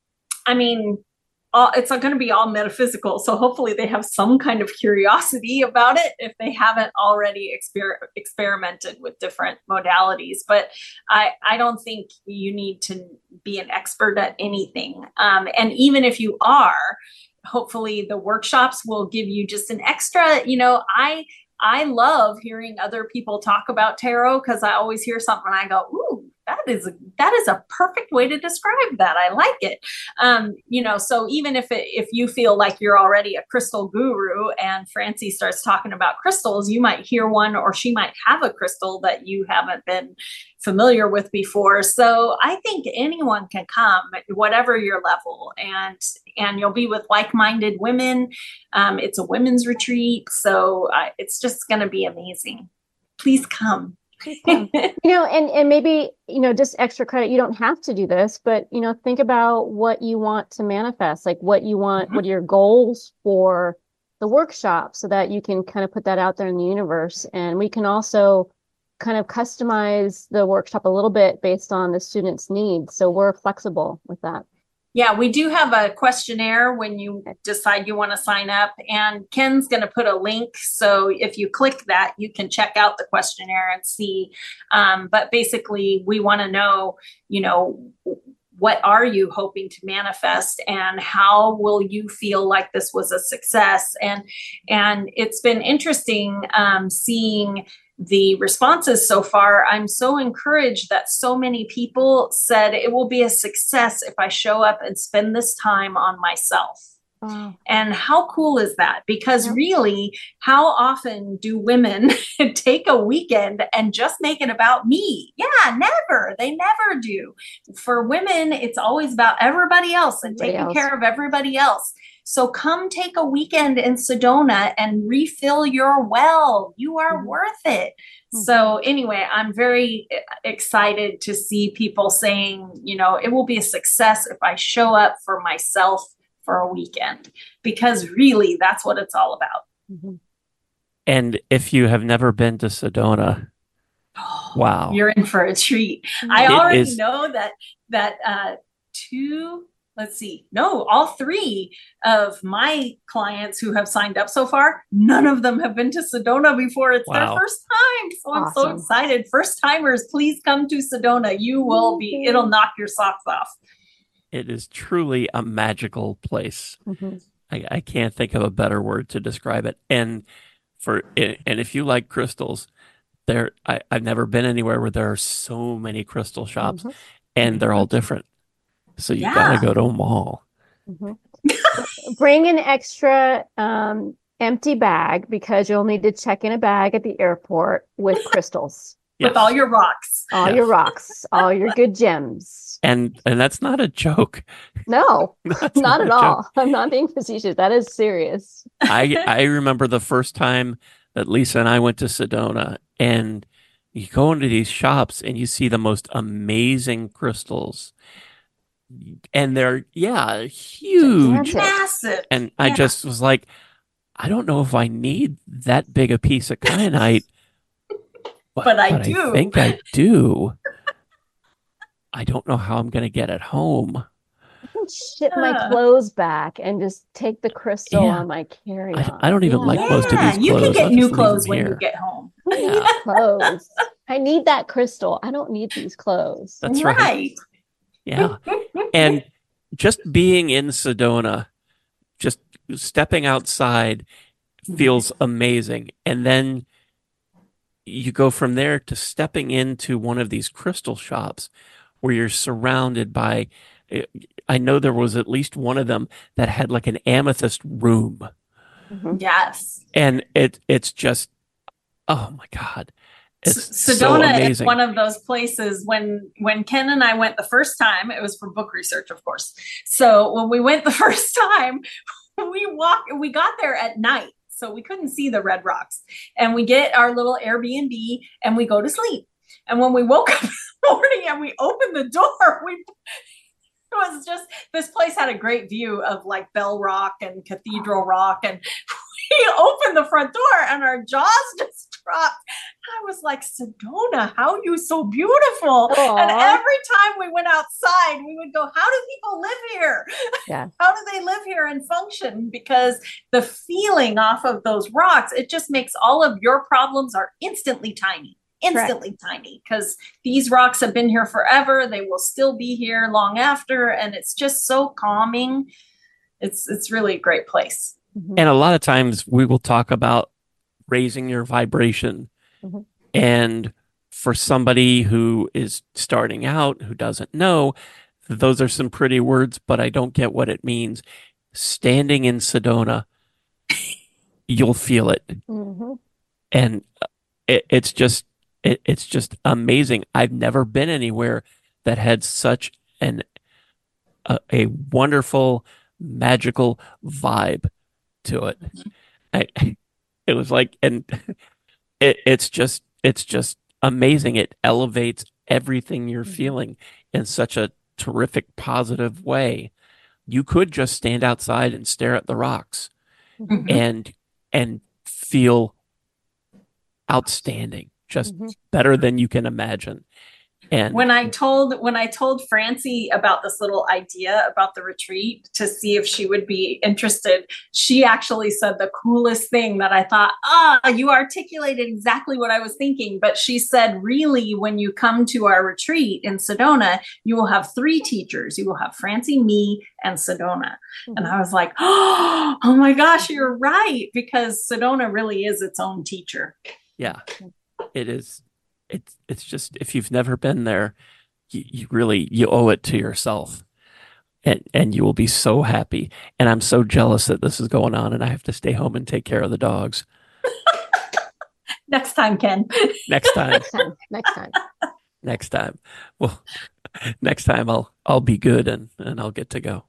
I mean, all, it's not going to be all metaphysical. So hopefully they have some kind of curiosity about it if they haven't already exper- experimented with different modalities. But I, I don't think you need to be an expert at anything. Um, and even if you are, hopefully the workshops will give you just an extra, you know, I, I love hearing other people talk about tarot because I always hear something and I go, ooh, that is a, that is a perfect way to describe that. I like it. Um, you know, so even if it, if you feel like you're already a crystal guru and Francie starts talking about crystals, you might hear one, or she might have a crystal that you haven't been familiar with before. So I think anyone can come, whatever your level, and and you'll be with like-minded women. Um, it's a women's retreat, so uh, it's just going to be amazing. Please come. You know, and, and maybe, you know, just extra credit, you don't have to do this, but, you know, think about what you want to manifest, like what you want, mm-hmm. what are your goals for the workshop, so that you can kind of put that out there in the universe. And we can also kind of customize the workshop a little bit based on the student's needs. So we're flexible with that. Yeah, we do have a questionnaire when you decide you want to sign up, and Ken's going to put a link. So if you click that, you can check out the questionnaire and see. Um, but basically, we want to know, you know, what are you hoping to manifest, and how will you feel like this was a success? And and it's been interesting um, seeing the responses so far. I'm so encouraged that so many people said it will be a success if I show up and spend this time on myself. Wow. And how cool is that? Because yep. really, how often do women take a weekend and just make it about me? Yeah, never. They never do. For women, it's always about everybody else and everybody taking else. care of everybody else. So come take a weekend in Sedona and refill your well. You are mm-hmm. worth it. Mm-hmm. So anyway, I'm very excited to see people saying, you know, it will be a success if I show up for myself for a weekend, because really that's what it's all about. Mm-hmm. And if you have never been to Sedona, oh, wow, you're in for a treat. I it already is... know that, that, uh, two, let's see, no, all three of my clients who have signed up so far, none of them have been to Sedona before. It's wow. their first time. So awesome. I'm so excited. First timers, please come to Sedona. You will be, it'll knock your socks off. It is truly a magical place. Mm-hmm. I, I can't think of a better word to describe it. And for and if you like crystals, there I, I've never been anywhere where there are so many crystal shops, mm-hmm. and they're all different. So you yeah. gotta go to them all. Mm-hmm. Bring an extra um, empty bag, because you'll need to check in a bag at the airport with crystals. Yes. With all your rocks. All yes. your rocks. All your good gems. And and that's not a joke. No, not, not at all. Joke. I'm not being facetious. That is serious. I I remember the first time that Lisa and I went to Sedona, and you go into these shops and you see the most amazing crystals. And they're, yeah, huge. Massive. And I yeah. just was like, I don't know if I need that big a piece of kyanite. But, but I but do. I think I do. I don't know how I'm going to get it home. I can ship uh, my clothes back and just take the crystal yeah. on my carry-on. I, I don't even yeah. like most yeah, of these you clothes. You can get I'll new clothes when here. you get home. Yeah. Clothes. I need that crystal. I don't need these clothes. That's right. right. Yeah. And just being in Sedona, just stepping outside feels amazing. And then you go from there to stepping into one of these crystal shops where you're surrounded by, I know there was at least one of them that had like an amethyst room. Mm-hmm. Yes. And it it's just, oh my God. It's Sedona so is one of those places. When when Ken and I went the first time, it was for book research, of course. So when we went the first time, we walked, we got there at night. So we couldn't see the red rocks, and we get our little Airbnb and we go to sleep. And when we woke up in the morning and we opened the door, we, it was just, this place had a great view of like Bell Rock and Cathedral Rock. And we opened the front door and our jaws just dropped. I was like, Sedona, how are you so beautiful? Aww. And every time we went outside, we would go, how do people live here? Yeah. How do they live here and function? Because the feeling off of those rocks, it just makes all of your problems are instantly tiny. Instantly Correct. Tiny, because these rocks have been here forever. They will still be here long after. And it's just so calming. It's it's really a great place. Mm-hmm. And a lot of times we will talk about raising your vibration. Mm-hmm. And for somebody who is starting out, who doesn't know, those are some pretty words, but I don't get what it means. Standing in Sedona, you'll feel it. Mm-hmm. And it, it's just, it, it's just amazing. I've never been anywhere that had such an, a, a wonderful, magical vibe to it. I, it was like, and it, it's just, it's just amazing. It elevates everything you're feeling in such a terrific, positive way. You could just stand outside and stare at the rocks mm-hmm. and, and feel outstanding, just mm-hmm. better than you can imagine. And when I told when I told Francie about this little idea about the retreat to see if she would be interested, she actually said the coolest thing that I thought, ah, you articulated exactly what I was thinking. But she said, really, when you come to our retreat in Sedona, you will have three teachers. You will have Francie, me, and Sedona. Mm-hmm. And I was like, oh, oh my gosh, you're right, because Sedona really is its own teacher. Yeah, it is. It's it's just, if you've never been there, you, you really, you owe it to yourself, and and you will be so happy. And I'm so jealous that this is going on and I have to stay home and take care of the dogs. Next time, Ken. Next time. Next time. Next time. Next time. Well, next time I'll I'll be good and, and I'll get to go.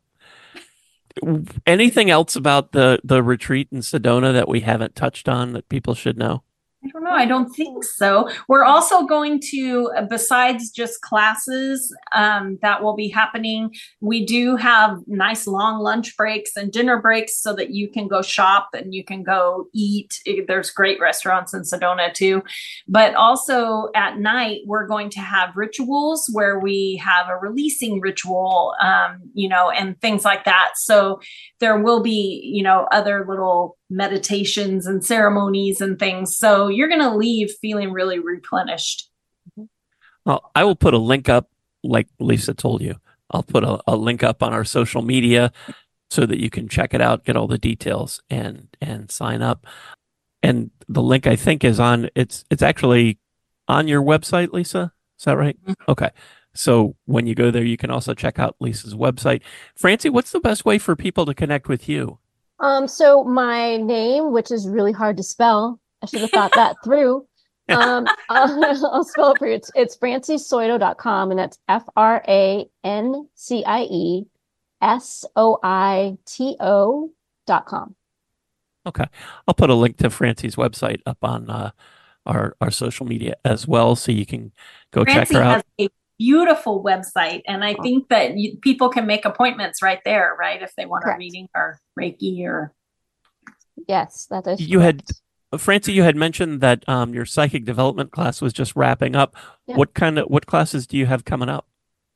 Anything else about the, the retreat in Sedona that we haven't touched on that people should know? I don't know. I don't think so. We're also going to, besides just classes um, that will be happening, we do have nice long lunch breaks and dinner breaks so that you can go shop and you can go eat. There's great restaurants in Sedona too. But also at night, we're going to have rituals where we have a releasing ritual, um, you know, and things like that. So there will be, you know, other little meditations and ceremonies and things. So you're going to leave feeling really replenished. Well, I will put a link up, like Lisa told you. I'll put a, a link up on our social media so that you can check it out, get all the details, and and sign up. And the link, I think, is on, it's it's actually on your website, Lisa. Is that right? Mm-hmm. Okay. So when you go there, you can also check out Lisa's website. Francie, what's the best way for people to connect with you? Um, so my name, which is really hard to spell, I should have thought that through. Um, I'll, I'll spell it for you. It's, it's francie soito dot com, and that's F R A N C I E S O I T O dot com. Okay. I'll put a link to Francie's website up on uh, our, our social media as well, so you can go Francie check her out. Has a beautiful website, and I think that you, people can make appointments right there, right? If they want Correct. a reading or Reiki or. Yes, that is. You correct. had, Francie, you had mentioned that um, your psychic development class was just wrapping up. Yeah. What kind of, what classes do you have coming up?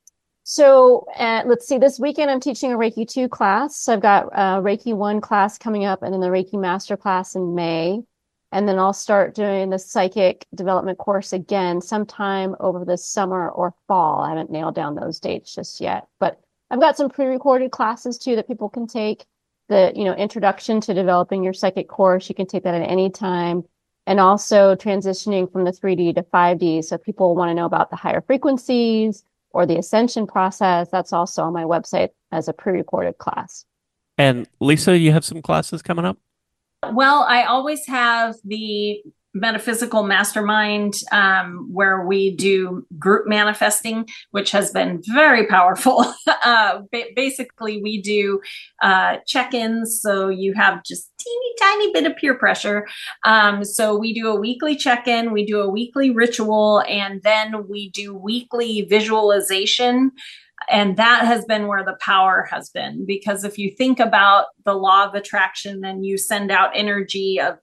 So uh, let's see, this weekend I'm teaching a Reiki two class. So I've got a Reiki one class coming up, and then the Reiki master class in May. And then I'll start doing the psychic development course again sometime over the summer or fall. I haven't nailed down those dates just yet, but I've got some pre-recorded classes too that people can take. The, you know, introduction to developing your psychic course. You can take that at any time. And also transitioning from the three D to five D. So if people want to know about the higher frequencies or the ascension process, that's also on my website as a pre-recorded class. And Lisa, you have some classes coming up? Well, I always have the Metaphysical Mastermind um, where we do group manifesting, which has been very powerful. uh, ba- basically, we do uh, check-ins. So you have just teeny tiny bit of peer pressure. Um, so we do a weekly check-in, we do a weekly ritual, and then we do weekly visualization. And that has been where the power has been, because if you think about the law of attraction and you send out energy of this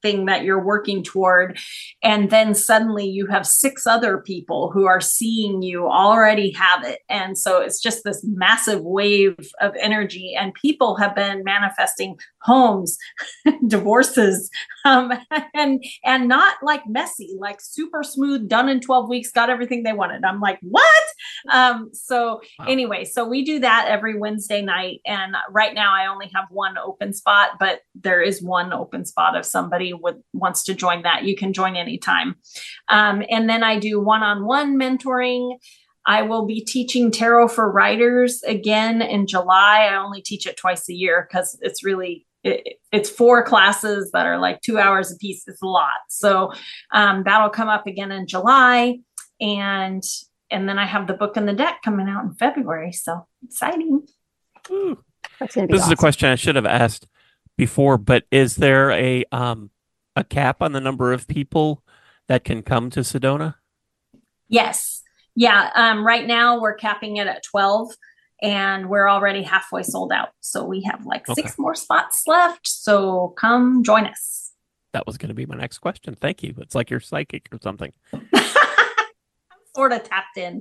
thing that you're working toward. And then suddenly you have six other people who are seeing you already have it. And so it's just this massive wave of energy, and people have been manifesting homes, divorces, um, and, and not like messy, like super smooth, done in twelve weeks, got everything they wanted. I'm like, what? Um, so wow. Anyway, so we do that every Wednesday night. And right now I only have one open spot, but there is one open spot. If somebody would wants to join that, you can join anytime. Um, and then I do one-on-one mentoring. I will be teaching tarot for writers again in July. I only teach it twice a year because it's really, it, it's four classes that are like two hours a piece. It's a lot. So um, that'll come up again in July. And and then I have the book and the deck coming out in February. So exciting. Ooh. That's gonna be this awesome. is a question I should have asked before, but is there a um a cap on the number of people that can come to Sedona? Yes. Yeah. Um, right now we're capping it at twelve, and we're already halfway sold out. So we have like okay. six more spots left. So come join us. That was going to be my next question. Thank you. It's like you're psychic or something. Sort of tapped in.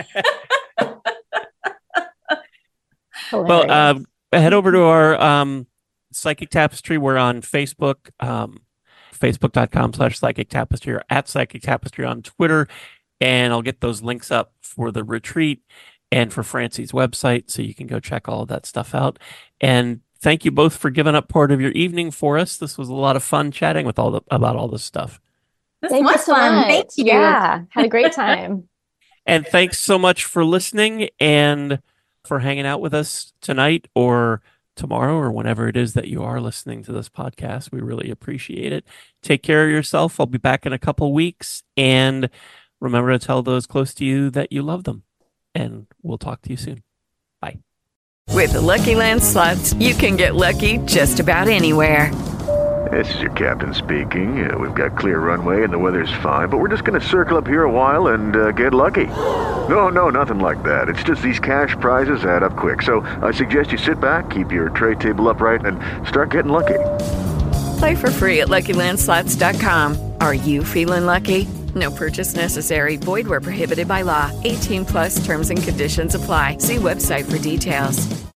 Well, uh, head over to our um, Psychic Tapestry. We're on Facebook, um, facebook.com slash Psychic Tapestry, or at Psychic Tapestry on Twitter. And I'll get those links up for the retreat and for Francie's website, so you can go check all of that stuff out. And thank you both for giving up part of your evening for us. This was a lot of fun chatting with all the, about all this stuff. This Thank was fun. Much. Thank you. Yeah, had a great time. And thanks so much for listening and for hanging out with us tonight or tomorrow or whenever it is that you are listening to this podcast. We really appreciate it. Take care of yourself. I'll be back in a couple weeks. And remember to tell those close to you that you love them. And we'll talk to you soon. Bye. With the Lucky Land Slots, you can get lucky just about anywhere. This is your captain speaking. Uh, we've got clear runway and the weather's fine, but we're just going to circle up here a while and uh, get lucky. No, no, nothing like that. It's just these cash prizes add up quick. So I suggest you sit back, keep your tray table upright, and start getting lucky. Play for free at Lucky Land Slots dot com. Are you feeling lucky? No purchase necessary. Void where prohibited by law. eighteen plus terms and conditions apply. See website for details.